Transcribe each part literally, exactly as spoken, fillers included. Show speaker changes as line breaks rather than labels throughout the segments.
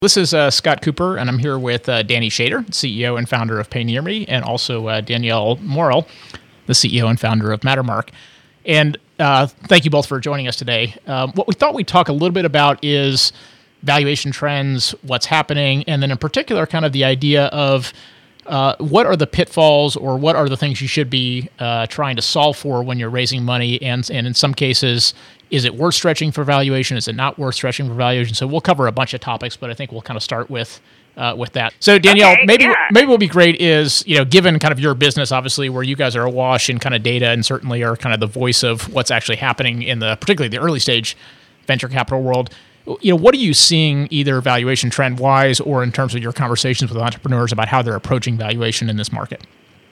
This is uh, Scott Cooper, and I'm here with uh, Danny Shader, C E O and founder of PayNearMe, and also uh, Danielle Morrill, the C E O and founder of Mattermark. And uh, thank you both for joining us today. Um, what we thought we'd talk a little bit about is valuation trends, what's happening, and then in particular kind of the idea of uh, what are the pitfalls or what are the things you should be uh, trying to solve for when you're raising money, and, and in some cases, is it worth stretching for valuation? Is it not worth stretching for valuation? So we'll cover a bunch of topics, but I think we'll kind of start with uh, with that. So Danielle,
okay,
maybe
yeah.
maybe what would be great is, you know, given kind of your business, obviously, where you guys are awash in kind of data and certainly are kind of the voice of what's actually happening in the particularly the early stage venture capital world. You know, what are you seeing either valuation trend wise or in terms of your conversations with entrepreneurs about how they're approaching valuation in this market?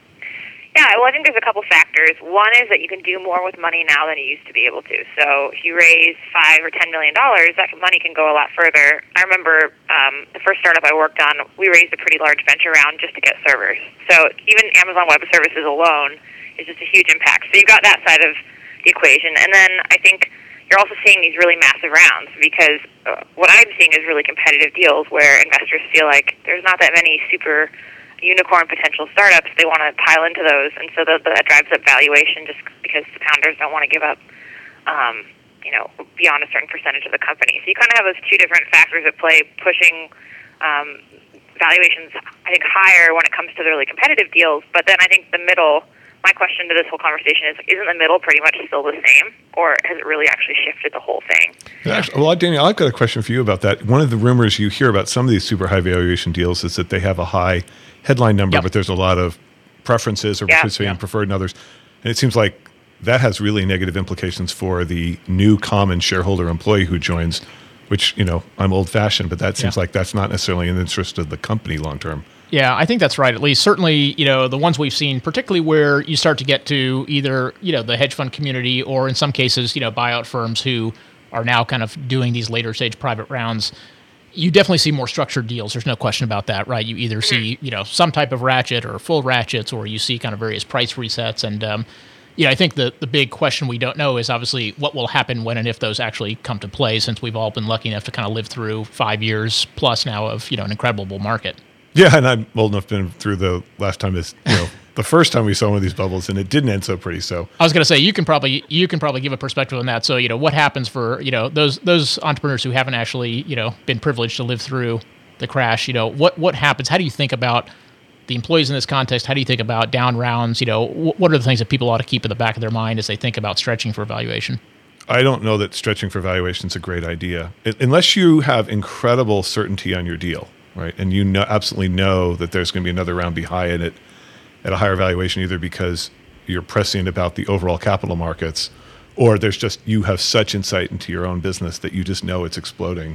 Yeah, well, I think there's a couple factors. One is that you can do more with money now than you used to be able to. So if you raise five or ten million dollars, that money can go a lot further. I remember um, the first startup I worked on, we raised a pretty large venture round just to get servers. So even Amazon Web Services alone is just a huge impact. So you've got that side of the equation, and then I think you're also seeing these really massive rounds because uh, what I'm seeing is really competitive deals where investors feel like there's not that many super unicorn potential startups. They want to pile into those, and so the, the, that drives up valuation just because the founders don't want to give up, um, you know, beyond a certain percentage of the company. So you kind of have those two different factors at play, pushing um, valuations, I think, higher when it comes to the really competitive deals. But then I think the middle. My question to this whole conversation is: isn't the middle pretty much still the same, or has it really actually shifted the whole thing?
Yeah, actually, well, Daniel, I've got a question for you about that. One of the rumors you hear about some of these super high valuation deals is that they have a high headline number,
yep.
but there's a lot of preferences or
yeah.
participating
yeah.
preferred in others. And it seems like that has really negative implications for the new common shareholder employee who joins, which, you know, I'm old fashioned, but that seems
yeah.
like that's not necessarily in the interest of the company long term.
Yeah, I think that's right. At least certainly, you know, the ones we've seen, particularly where you start to get to either, you know, the hedge fund community or in some cases, you know, buyout firms who are now kind of doing these later stage private rounds. You definitely see more structured deals. There's no question about that, right? You either see, you know, some type of ratchet or full ratchets, or you see kind of various price resets. And, um, you know, I think the, the big question we don't know is obviously what will happen when and if those actually come to play, since we've all been lucky enough to kind of live through five years plus now of, you know, an incredible bull market.
Yeah, and I'm old enough to have been through the last time this, you know, the first time we saw one of these bubbles, and it didn't end so pretty. So
I was going to say you can probably you can probably give a perspective on that. So, you know, what happens for, you know, those those entrepreneurs who haven't actually, you know, been privileged to live through the crash. You know, what what happens? How do you think about the employees in this context? How do you think about down rounds? You know, what are the things that people ought to keep in the back of their mind as they think about stretching for valuation?
I don't know that stretching for valuation is a great idea, it, unless you have incredible certainty on your deal. Right, and you know absolutely know that there's going to be another round behind it at a higher valuation, either because you're prescient about the overall capital markets, or there's just you have such insight into your own business that you just know it's exploding.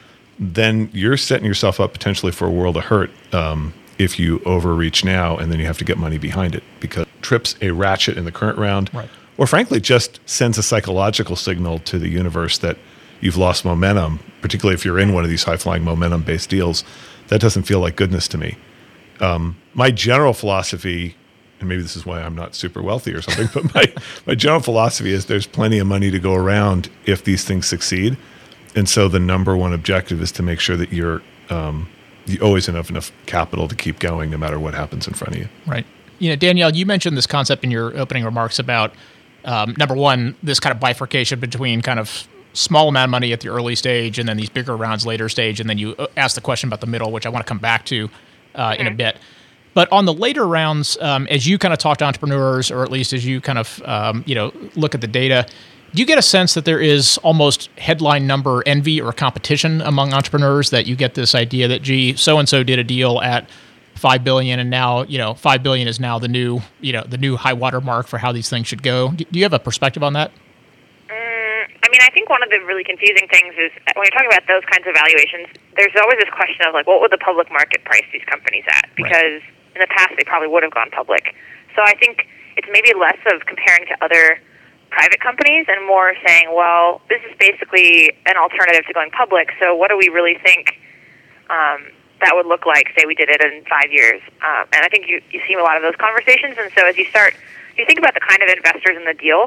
Then you're setting yourself up potentially for a world of hurt um, if you overreach now, and then you have to get money behind it because it trips a ratchet in the current round,
right.
or frankly just sends a psychological signal to the universe that you've lost momentum, particularly if you're in one of these high-flying momentum-based deals. That doesn't feel like goodness to me. Um, my general philosophy, and maybe this is why I'm not super wealthy or something, but my, my general philosophy is there's plenty of money to go around if these things succeed. And so the number one objective is to make sure that you're um, you always have enough capital to keep going no matter what happens in front of you.
Right. You know, Danielle, you mentioned this concept in your opening remarks about, um, number one, this kind of bifurcation between kind of small amount of money at the early stage and then these bigger rounds later stage. And then you ask the question about the middle, which I want to come back to uh, mm-hmm. in a bit. But on the later rounds, um, as you kind of talk to entrepreneurs, or at least as you kind of, um, you know, look at the data, do you get a sense that there is almost headline number envy or competition among entrepreneurs, that you get this idea that, gee, so-and-so did a deal at five billion dollars and now, you know, five billion dollars is now the new, you know, the new high water mark for how these things should go? Do you have a perspective on that?
I mean, I think one of the really confusing things is when you're talking about those kinds of valuations, there's always this question of, like, what would the public market price these companies at? Because right. in the past, they probably would have gone public. So I think it's maybe less of comparing to other private companies and more saying, well, this is basically an alternative to going public, so what do we really think um, that would look like, say we did it in five years? Um, and I think you, you see a lot of those conversations, and so as you start, you think about the kind of investors in the deal,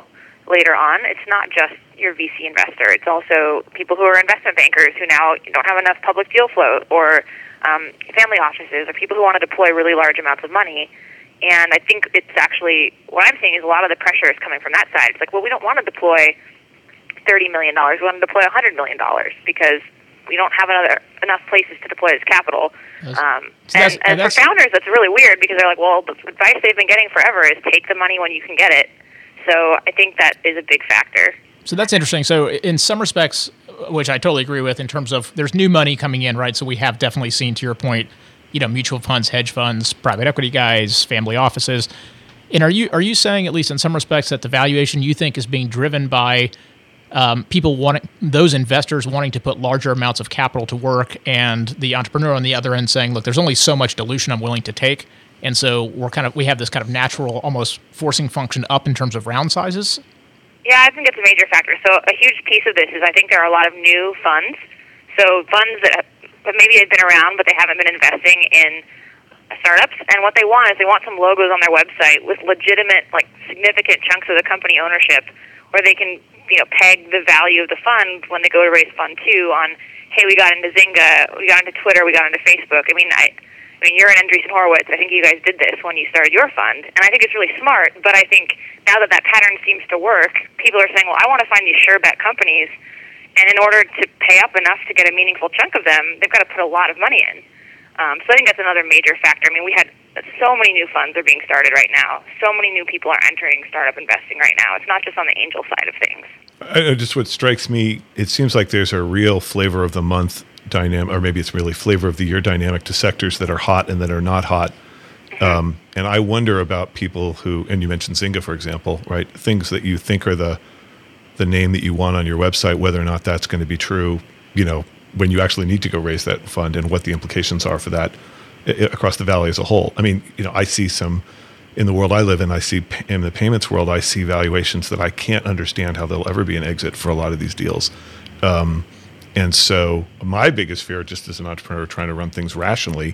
later on, it's not just your V C investor. It's also people who are investment bankers who now don't have enough public deal flow, or um, family offices, or people who want to deploy really large amounts of money. And I think it's actually, what I'm seeing is a lot of the pressure is coming from that side. It's like, well, we don't want to deploy thirty million dollars. We want to deploy one hundred million dollars because we don't have another enough places to deploy this capital. Um,
so
and, and, and for founders, that's really weird because they're like, well, the advice they've been getting forever is take the money when you can get it. So I think that is a big factor.
So that's interesting. So in some respects, which I totally agree with in terms of there's new money coming in, right? So we have definitely seen, to your point, you know, mutual funds, hedge funds, private equity guys, family offices. And are you are you saying, at least in some respects, that the valuation you think is being driven by um, people wanting, those investors wanting to put larger amounts of capital to work, and the entrepreneur on the other end saying, look, there's only so much dilution I'm willing to take, and so we're kind of we have this kind of natural, almost forcing function up in terms of round sizes?
Yeah, I think it's a major factor. So a huge piece of this is I think there are a lot of new funds. So funds that have, but maybe they've been around, but they haven't been investing in startups. And what they want is they want some logos on their website with legitimate, like significant chunks of the company ownership, where they can, you know, peg the value of the fund when they go to raise fund two on, hey, we got into Zynga, we got into Twitter, we got into Facebook. I mean, I, I mean, you're in Andreessen Horowitz. I think you guys did this when you started your fund, and I think it's really smart. But I think now that that pattern seems to work, people are saying, well, I want to find these sure bet companies, and in order to pay up enough to get a meaningful chunk of them, they've got to put a lot of money in. Um, so I think that's another major factor. I mean, we had so many new funds are being started right now. So many new people are entering startup investing right now. It's not just on the angel side of things.
I, just what strikes me, it seems like there's a real flavor of the month dynamic, or maybe it's really flavor of the year dynamic to sectors that are hot and that are not hot. Mm-hmm. Um, and I wonder about people who, and you mentioned Zynga, for example, right? Things that you think are the the name that you want on your website, whether or not that's going to be true, you know, when you actually need to go raise that fund, and what the implications are for that across the valley as a whole. I mean, you know, I see some, in the world I live in, I see in the payments world, I see valuations that I can't understand how there'll ever be an exit for a lot of these deals. Um, and so my biggest fear, just as an entrepreneur trying to run things rationally,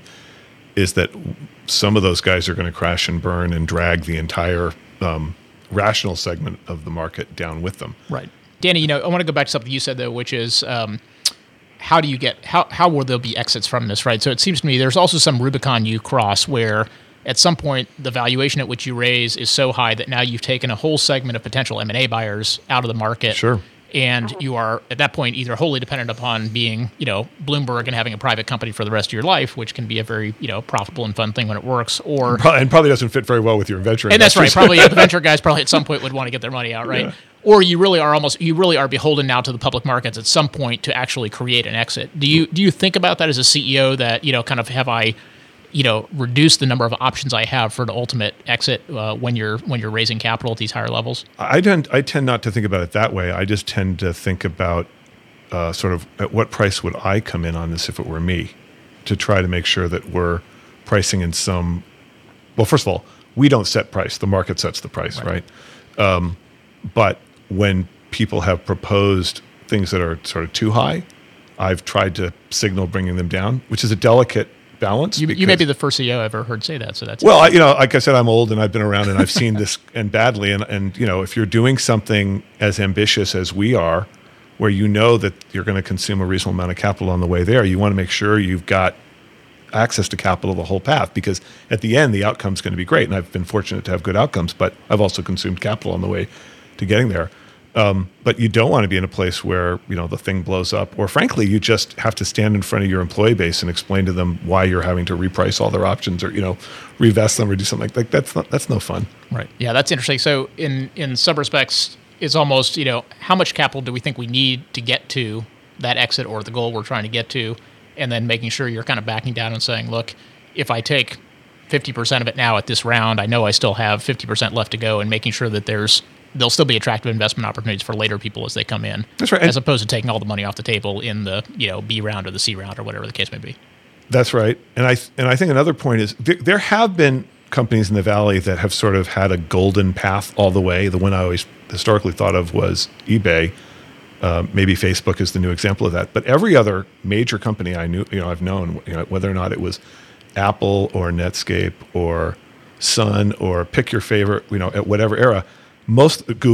is that some of those guys are going to crash and burn and drag the entire um, rational segment of the market down with them.
Right. Danny, you know, I want to go back to something you said, though, which is um, how do you get, how, how will there be exits from this, right? So it seems to me there's also some Rubicon you cross where at some point the valuation at which you raise is so high that now you've taken a whole segment of potential M and A buyers out of the market.
Sure.
And you are, at that point, either wholly dependent upon being, you know, Bloomberg and having a private company for the rest of your life, which can be a very, you know, profitable and fun thing when it works, or...
And probably doesn't fit very well with your venture
And
investors.
that's right. Probably the venture guys probably at some point would want to get their money out, right? Yeah. Or you really are almost, you really are beholden now to the public markets at some point to actually create an exit. Do you do you think about that as a C E O, that, you know, kind of have I... you know, reduce the number of options I have for the ultimate exit uh, when you're when you're raising capital at these higher levels?
I tend I tend not to think about it that way. I just tend to think about uh, sort of at what price would I come in on this if it were me, to try to make sure that we're pricing in some. Well, first of all, we don't set price; the market sets the price, right? right? Um, but when people have proposed things that are sort of too high, I've tried to signal bringing them down, which is a delicate balance.
You, you may be the first C E O I've ever heard say that. So that's
well, I, you know, like I said, I'm old and I've been around and I've seen this and badly. And, and, you know, if you're doing something as ambitious as we are, where you know that you're going to consume a reasonable amount of capital on the way there, you want to make sure you've got access to capital the whole path, because at the end, the outcome's going to be great. And I've been fortunate to have good outcomes, but I've also consumed capital on the way to getting there. Um, but you don't want to be in a place where, you know, the thing blows up, or frankly, you just have to stand in front of your employee base and explain to them why you're having to reprice all their options, or, you know, revest them or do something like that. That's not, that's no fun.
Right. Yeah, that's interesting. So in, in some respects, it's almost, you know, how much capital do we think we need to get to that exit or the goal we're trying to get to? And then making sure you're kind of backing down and saying, look, if I take fifty percent of it now at this round, I know I still have fifty percent left to go, and making sure that there's there'll still be attractive investment opportunities for later people as they come in.
That's right.
As opposed to taking all the money off the table in the, you know, B round or the C round or whatever the case may be.
That's right. And I and I think another point is there, there have been companies in the Valley that have sort of had a golden path all the way. The one I always historically thought of was eBay. Uh, maybe Facebook is the new example of that. But every other major company I knew, you know, I've known, you know, whether or not it was Apple or Netscape or Sun or pick your favorite, you know, at whatever era, most Google,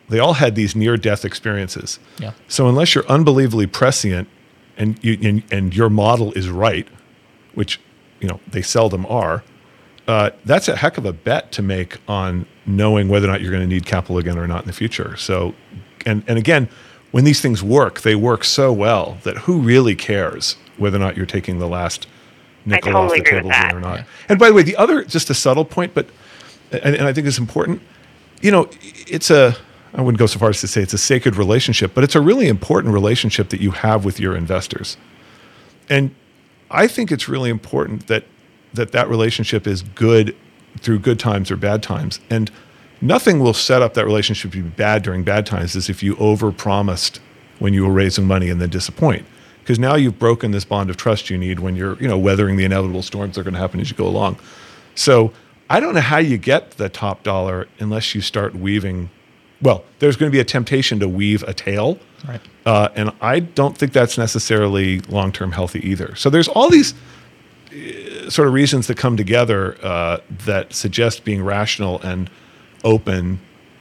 they all had these near-death experiences.
Yeah.
So unless you're unbelievably prescient and you and, and your model is right, which you know they seldom are, uh, that's a heck of a bet to make on knowing whether or not you're going to need capital again or not in the future. So, and and again, when these things work, they work so well that who really cares whether or not you're taking the last nickel
totally
off the
agree
table
with that.
or not. Yeah. And by the way, the other, just a subtle point, but and, and I think it's important. You know, it's a. I wouldn't go so far as to say it's a sacred relationship, but it's a really important relationship that you have with your investors. And I think it's really important that that, that relationship is good through good times or bad times. And nothing will set up that relationship to be bad during bad times as if you overpromised when you were raising money and then disappoint. Because now you've broken this bond of trust you need when you're, you know, weathering the inevitable storms that are going to happen as you go along. So I don't know how you get the top dollar unless you start weaving. Well, there's going to be a temptation to weave a tail.
Right.
Uh, and I don't think that's necessarily long-term healthy either. So there's all these uh, sort of reasons that come together uh, that suggest being rational and open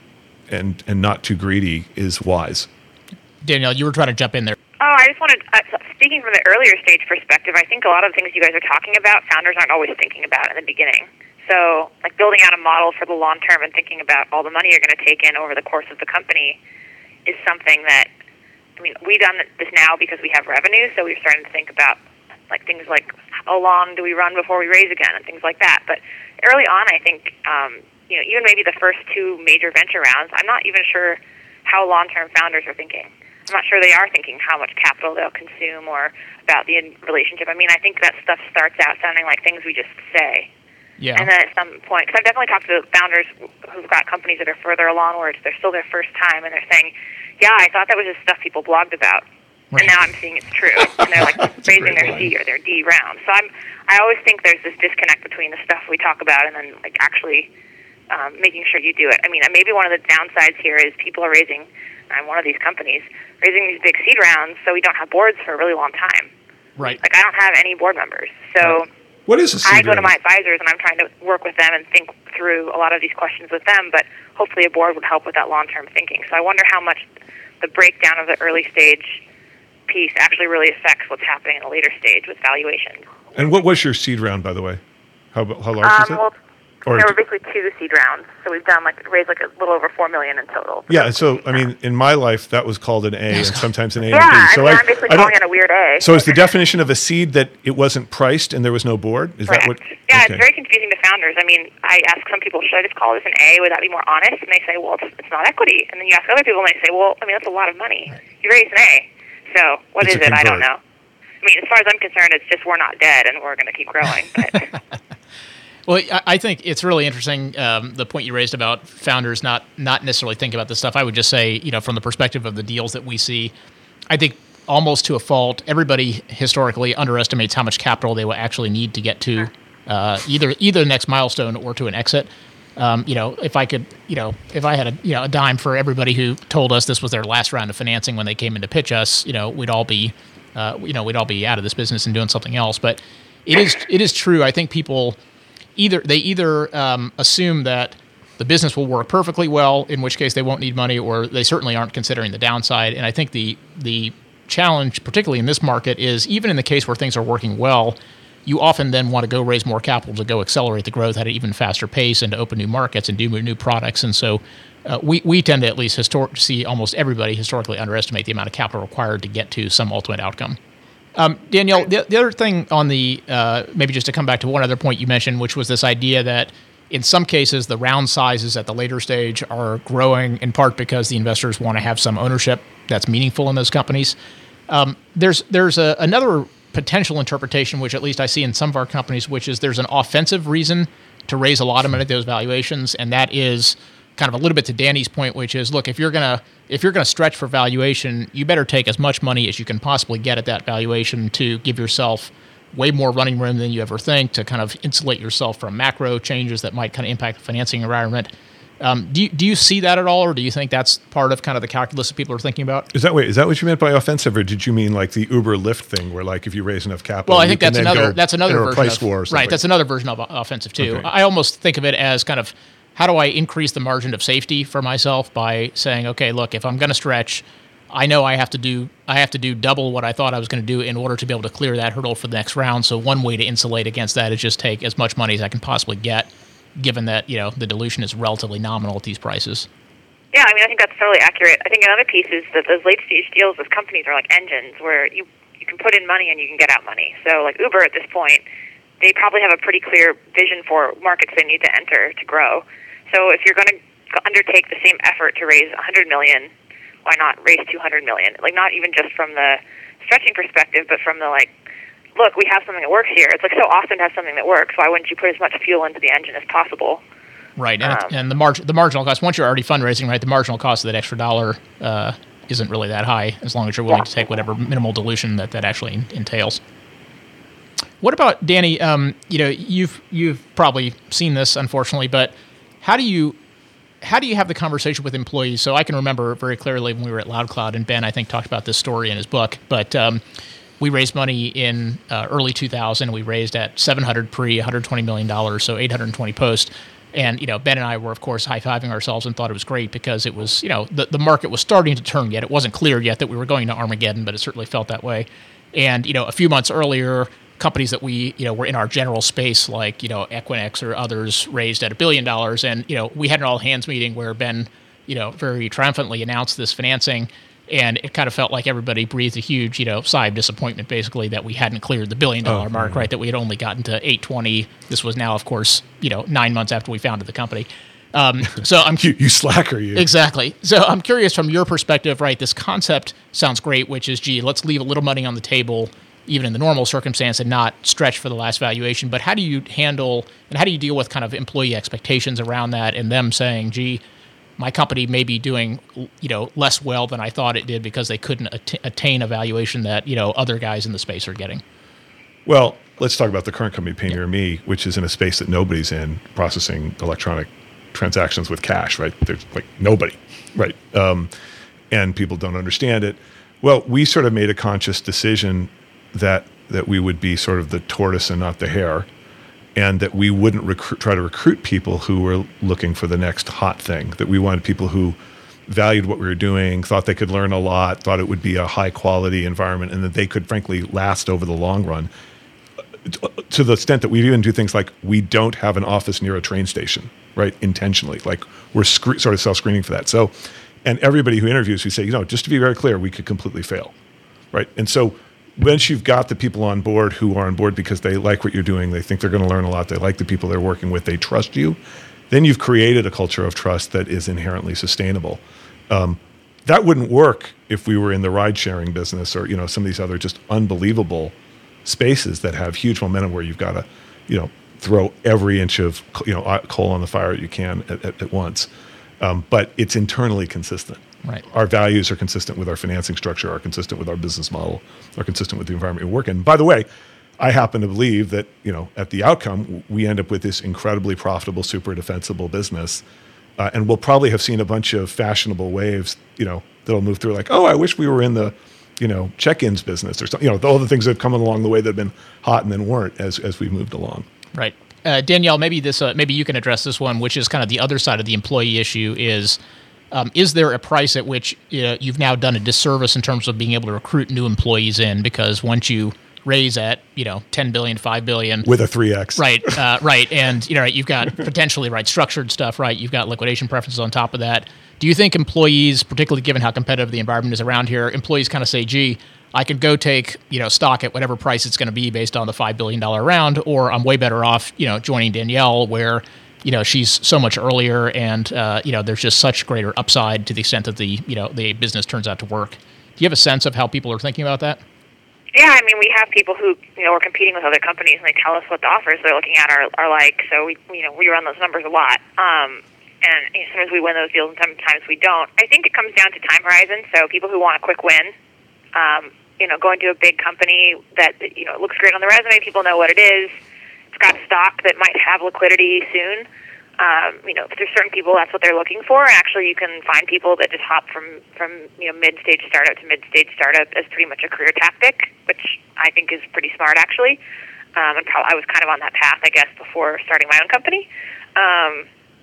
and and not too greedy is wise.
Danielle, you were trying to jump in there.
Oh, I just wanted, uh, speaking from the earlier stage perspective, I think a lot of the things you guys are talking about, founders aren't always thinking about in the beginning. So, like building out a model for the long term and thinking about all the money you're going to take in over the course of the company is something that, I mean, we've done this now because we have revenue, so we're starting to think about like things like how long do we run before we raise again and things like that. But early on, I think, um, you know, even maybe the first two major venture rounds, I'm not even sure how long-term founders are thinking. I'm not sure they are thinking how much capital they'll consume or about the relationship. I mean, I think that stuff starts out sounding like things we just say.
Yeah.
And then at some point, because I've definitely talked to founders who've got companies that are further along where it's, they're still their first time, and they're saying, yeah, I thought that was just stuff people blogged about. Right. And now I'm seeing it's true. And they're like raising their C or their D round. So I'm, I always think there's this disconnect between the stuff we talk about and then like actually um, making sure you do it. I mean, maybe one of the downsides here is people are raising, I'm one of these companies, raising these big seed rounds so we don't have boards for a really long time.
Right.
Like I don't have any board members. So
right. What is a seed
I go
round?
to my advisors and I'm trying to work with them and think through a lot of these questions with them, but hopefully a board would help with that long-term thinking. So I wonder how much the breakdown of the early stage piece actually really affects what's happening in the later stage with valuations.
And what was your seed round, by the way? How how large
Um,
was it?
well,
Or
there were basically two seed rounds, so we've done like raised like a little over four million in total.
yeah, so I mean, in my life, that was called an A, and sometimes an A
Yeah,
and B.
I
So
mean,
I,
I'm basically
I
calling
don't.
it a weird A.
So is the definition of a seed that it wasn't priced and there was no board? Is
Correct.
that what?
Yeah,
okay.
it's very confusing to founders. I mean, I ask some people, should I just call this an A? Would that be more honest? And they say, well, it's, it's not equity. And then you ask other people, and they say, well, I mean, that's a lot of money. You raised an A. So what
It's
is
a
it? I don't
convert.
know. I mean, as far as I'm concerned, it's just we're not dead and we're going to keep growing. But
Well, I- I think it's really interesting, um, the point you raised about founders not not necessarily thinking about this stuff. I would just say, you know, from the perspective of the deals that we see, I think almost to a fault, everybody historically underestimates how much capital they will actually need to get to uh, either either the next milestone or to an exit. Um, you know, if I could, you know, if I had a you know a dime for everybody who told us this was their last round of financing when they came in to pitch us, you know, we'd all be, uh, you know, we'd all be out of this business and doing something else. But it is it is true. I think people. Either they either um, assume that the business will work perfectly well, in which case they won't need money, or they certainly aren't considering the downside. And I think the the challenge, particularly in this market, is even in the case where things are working well, you often then want to go raise more capital to go accelerate the growth at an even faster pace and to open new markets and do new products. And so uh, we we tend to at least histor- see almost everybody historically underestimate the amount of capital required to get to some ultimate outcome. Um, Danielle, the, the other thing on the, uh, maybe just to come back to one other point you mentioned, which was this idea that in some cases the round sizes at the later stage are growing in part because the investors want to have some ownership that's meaningful in those companies. Um, there's there's a, another potential interpretation, which at least I see in some of our companies, which is there's an offensive reason to raise a lot of money at those valuations, and that is kind of a little bit to Danny's point, which is, look, if you're gonna if you're gonna stretch for valuation, you better take as much money as you can possibly get at that valuation to give yourself way more running room than you ever think, to kind of insulate yourself from macro changes that might kind of impact the financing environment. Um, do you, do you see that at all, or do you think that's part of kind of the calculus that people are thinking about?
Is that wait? Is that what you meant by offensive, or did you mean like the Uber Lyft thing, where like if you raise enough capital,
Well, I
you
think
can
that's
then
another
go
that's another
enter a
version
price
of,
war or something?
right. That's another version of offensive too.
Okay.
I almost think of it as kind of how do I increase the margin of safety for myself by saying, okay, look, if I'm going to stretch, I know I have to do I have to do double what I thought I was going to do in order to be able to clear that hurdle for the next round. So one way to insulate against that is just take as much money as I can possibly get, given that, you know, the dilution is relatively nominal at these prices.
Yeah, I mean, I think that's totally accurate. I think another piece is that those late-stage deals with companies are like engines where you, you can put in money and you can get out money. So like Uber at this point, they probably have a pretty clear vision for markets they need to enter to grow. So if you're going to undertake the same effort to raise one hundred million dollars, why not raise two hundred million dollars? Like, not even just from the stretching perspective, but from the, like, look, we have something that works here. It's like so awesome to have something that works. Why wouldn't you put as much fuel into the engine as possible?
Right, and, um, and the margin, the marginal cost, once you're already fundraising, right, the marginal cost of that extra dollar uh, isn't really that high, as long as you're willing yeah. to take whatever minimal dilution that that actually entails. What about, Danny, um, you know, you've you've probably seen this, unfortunately, but how do you how do you have the conversation with employees? So I can remember very clearly when we were at LoudCloud, and Ben, I think, talked about this story in his book, but um, we raised money in uh, early two thousand. We raised at seven hundred pre, one hundred twenty million dollars, so eight hundred twenty post. And, you know, Ben and I were, of course, high-fiving ourselves and thought it was great because it was, you know, the, the market was starting to turn yet. It wasn't clear yet that we were going to Armageddon, but it certainly felt that way. And, you know, a few months earlier, companies that we, you know, were in our general space, like, you know, Equinix or others, raised at a billion dollars. And, you know, we had an all-hands meeting where Ben, you know, very triumphantly announced this financing. And it kind of felt like everybody breathed a huge, you know, sigh of disappointment, basically, that we hadn't cleared the billion-dollar oh, mark, right, that we had only gotten to eight twenty. This was now, of course, you know, nine months after we founded the company. Um, so I'm
you, you slacker, you.
Exactly. So I'm curious from your perspective, right, this concept sounds great, which is, gee, let's leave a little money on the table, even in the normal circumstance, and not stretch for the last valuation. But how do you handle and how do you deal with kind of employee expectations around that and them saying, gee, my company may be doing, you know, less well than I thought it did because they couldn't at- attain a valuation that, you know, other guys in the space are getting?
Well, let's talk about the current company, Payoneer Me, which is in a space that nobody's in, processing electronic transactions with cash, right? There's like nobody, right? Um, and people don't understand it. Well, we sort of made a conscious decision that that we would be sort of the tortoise and not the hare, and that we wouldn't recruit, try to recruit people who were looking for the next hot thing, that we wanted people who valued what we were doing, thought they could learn a lot, thought it would be a high-quality environment, and that they could, frankly, last over the long run, to the extent that we even do things like we don't have an office near a train station, right, intentionally. Like, we're sc- sort of self-screening for that. So, and everybody who interviews, we say, you know, just to be very clear, we could completely fail, right? And so once you've got the people on board who are on board because they like what you're doing, they think they're going to learn a lot, they like the people they're working with, they trust you, then you've created a culture of trust that is inherently sustainable. Um, that wouldn't work if we were in the ride-sharing business or, you know, some of these other just unbelievable spaces that have huge momentum where you've got to, you know, throw every inch of, you know, coal on the fire you can at, at, at once. Um, but it's internally consistent.
Right.
Our values are consistent with our financing structure, are consistent with our business model, are consistent with the environment we work in. By the way, I happen to believe that, you know, at the outcome, we end up with this incredibly profitable, super defensible business. Uh, and we'll probably have seen a bunch of fashionable waves, you know, that'll move through like, oh, I wish we were in the, you know, check-ins business or something. You know, all the things that have come along the way that have been hot and then weren't as, as we've moved along.
Right. Uh, Danielle, maybe this, uh, maybe you can address this one, which is kind of the other side of the employee issue is, Um, is there a price at which you know, you've now done a disservice in terms of being able to recruit new employees in? Because once you raise at you know ten billion, five billion
with a three X,
right, uh, right, and you know you've got potentially right structured stuff, right? You've got liquidation preferences on top of that. Do you think employees, particularly given how competitive the environment is around here, employees kind of say, "Gee, I could go take you know stock at whatever price it's going to be based on the five billion dollar round, or I'm way better off you know joining Danielle where." You know, she's so much earlier, and uh, you know, there's just such greater upside to the extent that the you know the business turns out to work. Do you have a sense of how people are thinking about that?
Yeah, I mean, we have people who you know are competing with other companies, and they tell us what the offers they're looking at are, are like. So we you know we run those numbers a lot, um, and you know, sometimes we win those deals, and sometimes we don't. I think it comes down to time horizon. So people who want a quick win, um, you know, going to a big company that you know looks great on the resume, people know what it is. It's got stock that might have liquidity soon. Um, you know, if there's certain people, that's what they're looking for. And actually, you can find people that just hop from, from you know mid-stage startup to mid-stage startup as pretty much a career tactic, which I think is pretty smart, actually. Um, and probably, I was kind of on that path, I guess, before starting my own company. Um,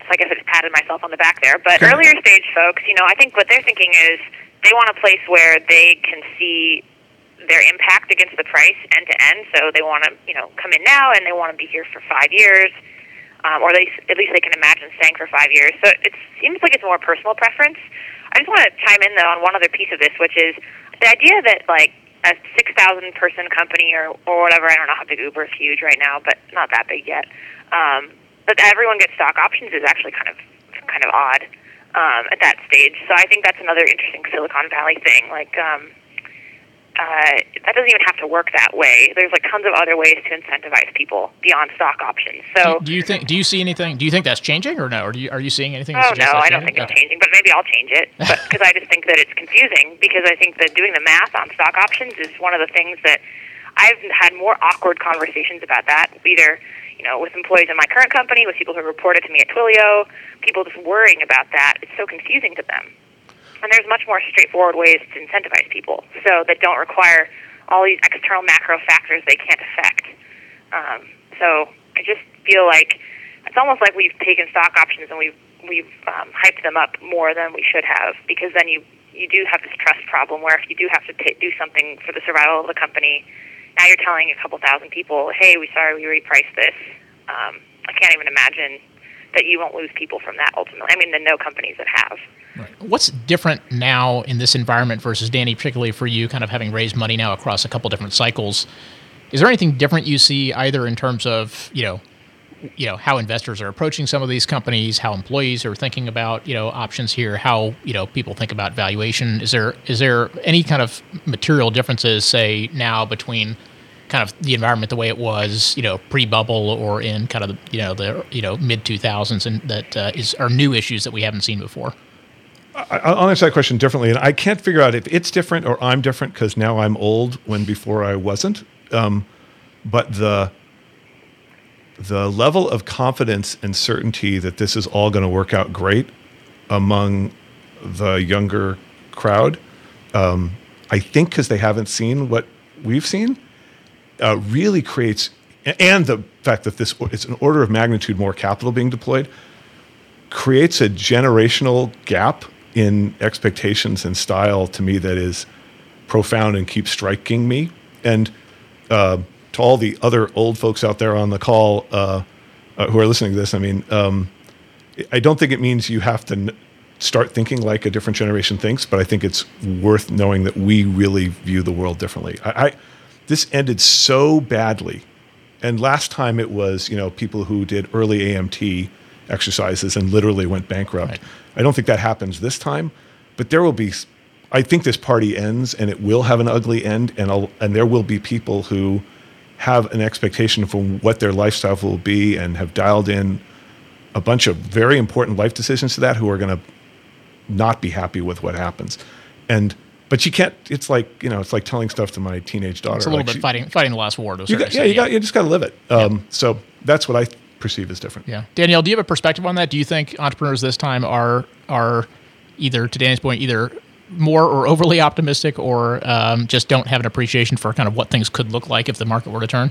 so I guess I just patted myself on the back there. But okay. Earlier stage folks, you know, I think what they're thinking is they want a place where they can see their impact against the price end to end. So they want to, you know, come in now and they want to be here for five years, um, or they, at least they can imagine staying for five years. So it seems like it's more personal preference. I just want to chime in though on one other piece of this, which is the idea that like a six thousand person company or or whatever. I don't know how big Uber is, huge right now, but not that big yet. Um, but everyone gets stock options is actually kind of kind of odd um, at that stage. So I think that's another interesting Silicon Valley thing. Like. Um, Uh, that doesn't even have to work that way. There's like tons of other ways to incentivize people beyond stock options. So,
do, do you think? Do you see anything? Do you think that's changing, or no? Or do you, are you seeing anything?
That oh no, I don't think it's changing. But maybe I'll change it. But because I just think that it's confusing. Because I think that doing the math on stock options is one of the things that I've had more awkward conversations about. That either you know with employees in my current company, with people who reported to me at Twilio, people just worrying about that. It's so confusing to them. And there's much more straightforward ways to incentivize people, so that don't require all these external macro factors they can't affect. Um, so I just feel like it's almost like we've taken stock options and we've we've um, hyped them up more than we should have, because then you you do have this trust problem where if you do have to t- do something for the survival of the company, now you're telling a couple thousand people, hey, we sorry we repriced this. Um, I can't even imagine that you won't lose people from that ultimately. I mean, the no companies that have.
Right. What's different now in this environment versus, Danny, particularly for you, kind of having raised money now across a couple different cycles? Is there anything different you see either in terms of, you know, you know, how investors are approaching some of these companies, how employees are thinking about, you know, options here, how, you know, people think about valuation? Is there is there any kind of material differences, say, now between kind of the environment the way it was, you know, pre-bubble or in kind of the, you know, the, you know, mid two thousands, and that uh, is are new issues that we haven't seen before?
I'll answer that question differently, and I can't figure out if it's different or I'm different because now I'm old when before I wasn't. Um, but the the level of confidence and certainty that this is all going to work out great among the younger crowd, um, I think because they haven't seen what we've seen, uh, really creates, and the fact that this it's an order of magnitude more capital being deployed, creates a generational gap in expectations and style to me that is profound and keeps striking me. And uh, to all the other old folks out there on the call uh, uh, who are listening to this, I mean, um, I don't think it means you have to n- start thinking like a different generation thinks, but I think it's worth knowing that we really view the world differently. I, I this ended so badly. And last time it was, you know, people who did early A M T exercises and literally went bankrupt. Right. I don't think that happens this time, but there will be, I think this party ends and it will have an ugly end, and I'll, and there will be people who have an expectation for what their lifestyle will be and have dialed in a bunch of very important life decisions to that who are going to not be happy with what happens. And but you can't, it's like, you know, it's like telling stuff to my teenage daughter.
It's a little
like
bit
she,
fighting fighting the last war. To
you got, yeah, you, got, you just got to live it. Um, yeah. So that's what I perceive as different.
Yeah. Danielle, do you have a perspective on that? Do you think entrepreneurs this time are, are either, to Danny's point, either more or overly optimistic, or um, just don't have an appreciation for kind of what things could look like if the market were to turn?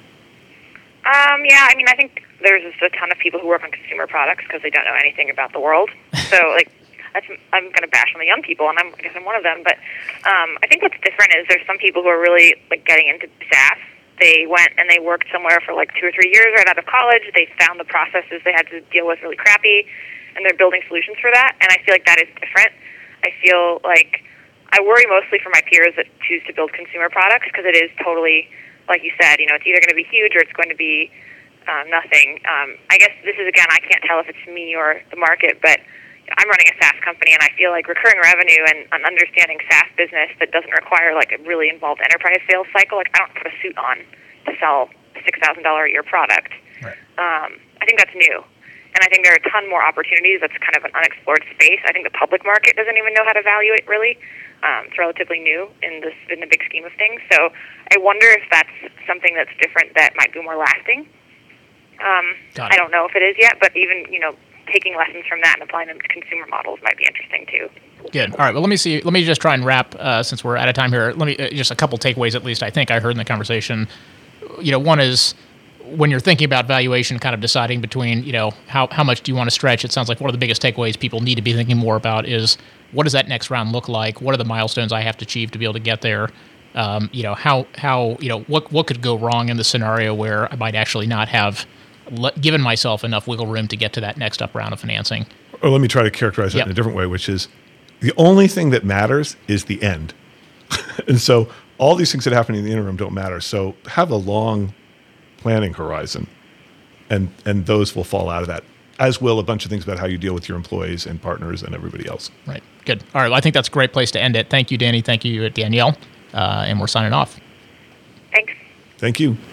Um, yeah, I mean, I think there's just a ton of people who work on consumer products because they don't know anything about the world. So, like, that's, I'm going to bash on the young people, and I'm, I guess I'm one of them. But um, I think what's different is there's some people who are really like getting into SaaS. They went and they worked somewhere for like two or three years right out of college. They found the processes they had to deal with really crappy, and they're building solutions for that. And I feel like that is different. I feel like I worry mostly for my peers that choose to build consumer products because it is totally, like you said, you know, it's either going to be huge or it's going to be uh, nothing. Um, I guess this is, again, I can't tell if it's me or the market, but I'm running a SaaS company, and I feel like recurring revenue and an understanding SaaS business that doesn't require like a really involved enterprise sales cycle. Like, I don't put a suit on to sell a six thousand dollars a year product.
Right.
Um, I think that's new. And I think there are a ton more opportunities. That's kind of an unexplored space. I think the public market doesn't even know how to value it, really. Um, it's relatively new in this in the big scheme of things. So I wonder if that's something that's different that might be more lasting. Um, I don't know if it is yet, but even, you know, taking lessons from that and applying them to consumer models might be interesting too.
Good. All right. Well, let me see. Let me just try and wrap, uh, since we're out of time here. Let me uh, just a couple takeaways, at least I think I heard in the conversation. You know, one is when you're thinking about valuation, kind of deciding between, you know, how, how much do you want to stretch, it sounds like one of the biggest takeaways people need to be thinking more about is what does that next round look like? What are the milestones I have to achieve to be able to get there? Um, you know, how, how, you know, what, what could go wrong in the scenario where I might actually not have le- given myself enough wiggle room to get to that next up round of financing?
Or let me try to characterize that
Yep.
in a different way, which is the only thing that matters is the end. And so all these things that happen in the interim don't matter. So have a long planning horizon, and and those will fall out of that, as will a bunch of things about how you deal with your employees and partners and everybody else.
Right. Good. All right. Well, I think that's a great place to end it. Thank you, Danny. Thank you, Danielle. Uh, and we're signing off.
Thanks.
Thank you.